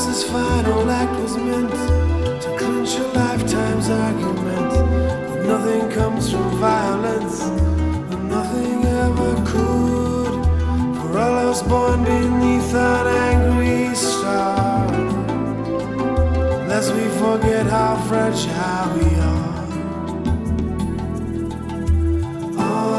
this final act was meant to clinch a lifetime's argument. But nothing comes from violence, and nothing ever could. For all of us born beneath an angry star, lest we forget how fragile we are.